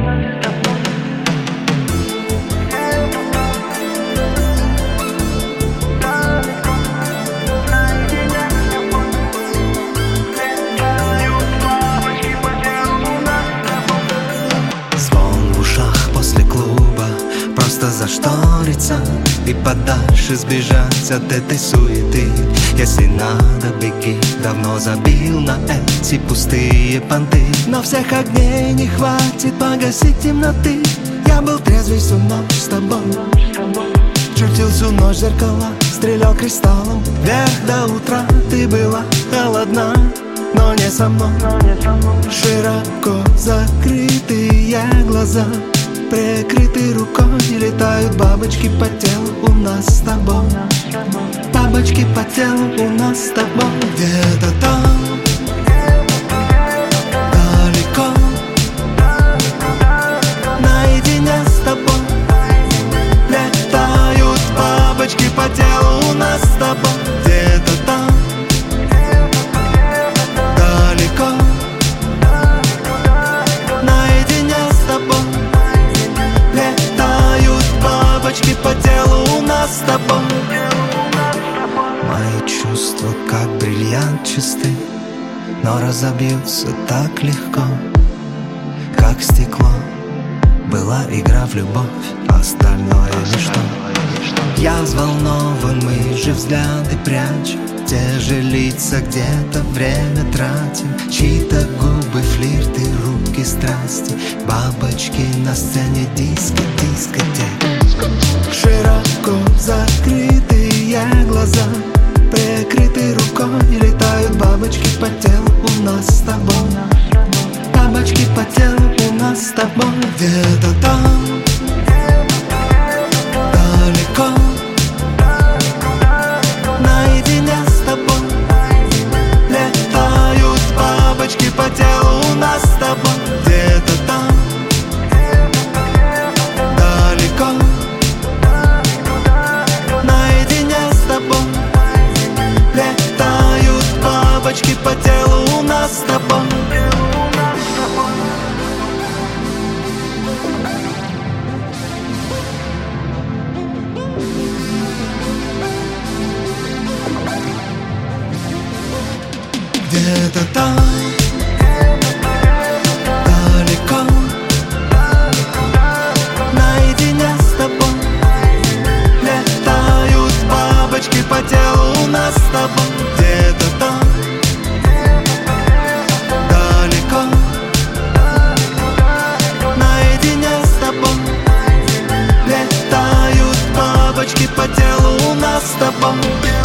Зашториться и подальше сбежать от этой суеты. Если надо, беги, давно забил на эти пустые понты. Но всех огней не хватит погасить темноты. Я был трезвый всю ночь с тобой, чертил всю ночь зеркала, стрелял кристаллом вверх до утра. Ты была холодна, но не со мной. Широко закрытые глаза, прикрыты рукой, летают бабочки по телу у нас с тобой. Бабочки по телу у нас с тобой. Где-то там, далеко, наедине с тобой, летают бабочки по телу у нас с тобой. Где-то там, далеко, наедине с тобой, бабочки по телу у нас с тобой. Мои чувства как бриллиант чисты, но разобьются так легко, как стекло. Была игра в любовь, остальное ничто. Я взволнован, мы же взгляды прячем, те же лица где-то время тратим. Чьи-то губы, флирты, руки, страсти, бабочки на сцене дискотека. Широко закрытые глаза, прикрыты рукой, летают бабочки по телу у нас с тобой. Бабочки по телу у нас с тобой. Где-то там, далеко, наедине с тобой, летают бабочки по телу у нас с тобой. Где-то там, далеко, наедине с тобой, летают бабочки по телу у нас с тобой. Где-то там, далеко, наедине с тобой, летают бабочки по телу у нас с тобой. Где-то там, далеко, наедине с тобой, летают бабочки по телу у нас с тобой.